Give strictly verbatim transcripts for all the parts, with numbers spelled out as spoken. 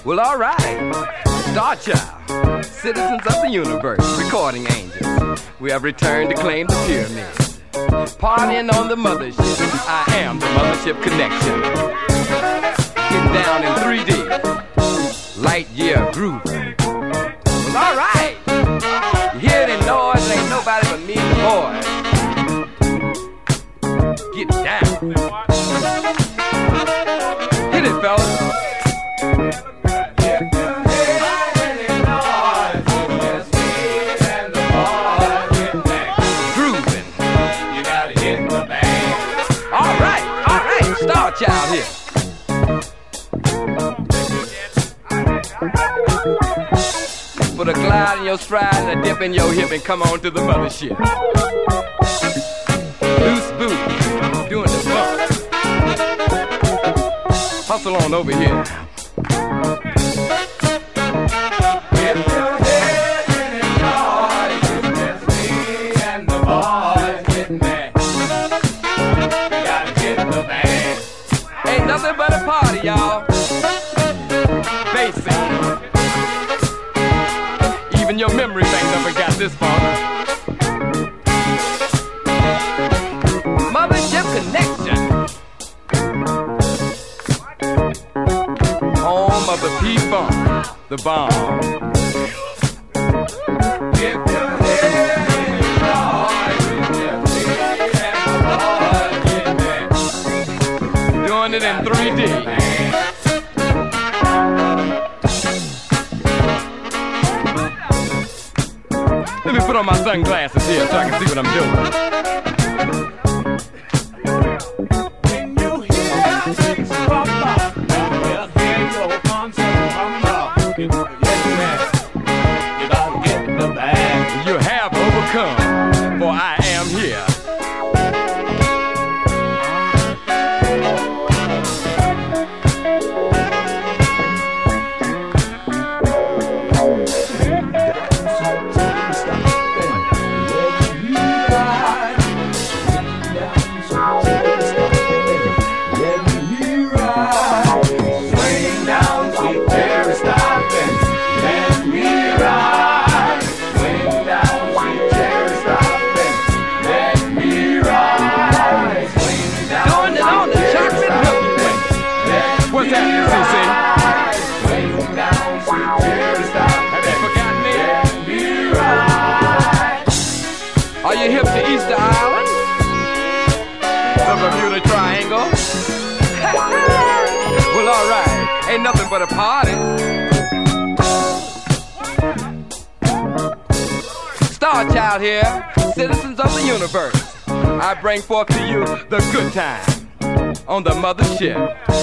Well, alright. Star Child, citizens of the universe, recording angels. We have returned to claim the pyramid. Partying on the mothership. I am the Mothership Connection. Getting down in three D. Light year groove. Well, alright. You hear that noise? Ain't nobody but me and the boys. Get down. Hit it, fellas. Star Child here. Put a glide in your stride and a dip in your hip and come on to the mothership. Loose booty, doing the bump. Hustle on over here. Nothing but a party, y'all. Basic. Even your memory bank never got this far. Mothership Connection. Home of the P-Funk, the bomb. If your head is noise, just me and the boys getting back. Doing it in three D. Let me put on my sunglasses here so I can see what I'm doing. When you hear things from up, well, hear your concert from up. You gotta get the bag. You have overcome, for I am here. Are you hip to Easter Island? The Bermuda Triangle? Well, alright. Ain't nothing but a party. Star Child here, citizens of the universe. I bring forth to you the good time on the mothership.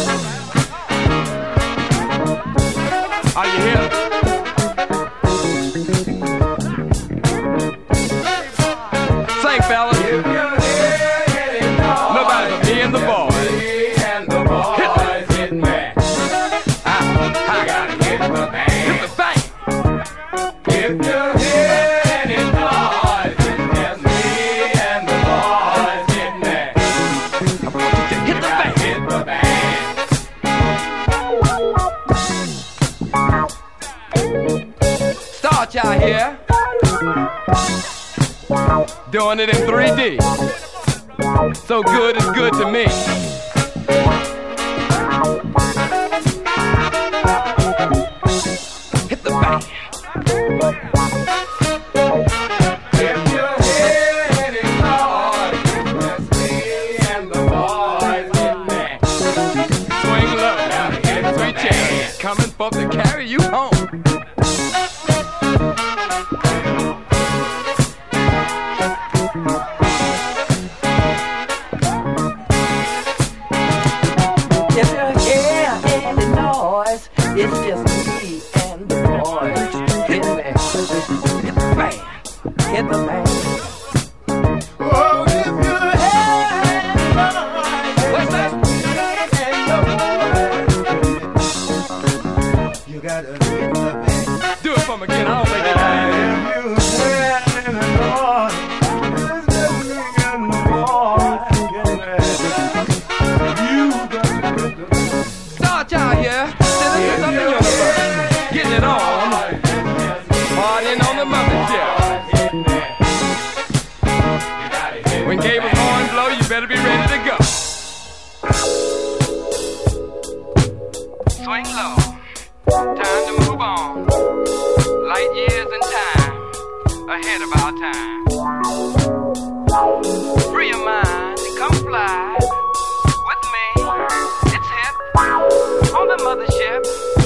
Are you here? Sing, fellas. Nobody but me and the boys. Hit the bang. I gotta hit the bang. Hit the bang. If you hear any noise, it's me and the boys getting back. I want you to hit the bang. Hit the bang. Star Child here. Doing it in three D. So good is good to me. Hit the bang. If you hear any noise, it's me and the boys getting back. Swing low, hit three chains, coming for to carry you home. It's just me and the boys. Hit the bang. Hit the bang. Hit the bang. Oh, if you had what's that? You gotta hit the bang. Do it for me again. I don't think it Star Child here. Citizens of the universe. it on. Partying on the mothership. When Gable's horn blow, you better be ready to go. Swing low, time to move on. Light years and time, ahead of our time. Free your mind, come fly with me. It's hip on the mothership.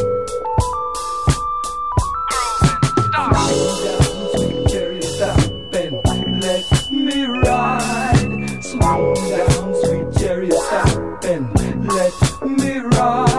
Grooving, start. Sweet chariot, stop and let me ride. Slow down, sweet chariot, stop and let me ride.